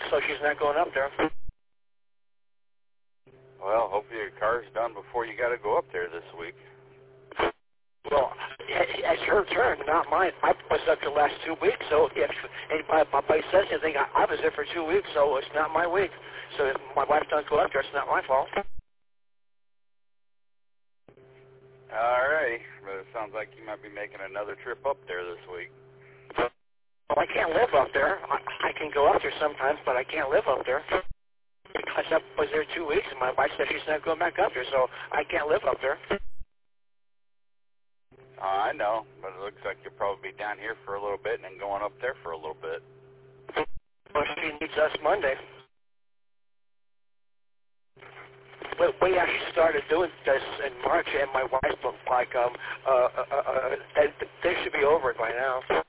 so she's not going up there. Well, hopefully your car's done before you got to go up there this week. Well, it's her turn, not mine. I was up the last 2 weeks, so if anybody says anything, I was there for 2 weeks, so it's not my week. So if my wife doesn't go up there, it's not my fault. All right, but it sounds like you might be making another trip up there this week. Well, I can't live up there. I can go up there sometimes, but I can't live up there. Because I was there 2 weeks, and my wife said she's not going back up there, so I can't live up there. I know, but it looks like you'll probably be down here for a little bit and then going up there for a little bit. Well, she needs us Monday. We actually started doing this in March, and my wife looked like they should be over it by now.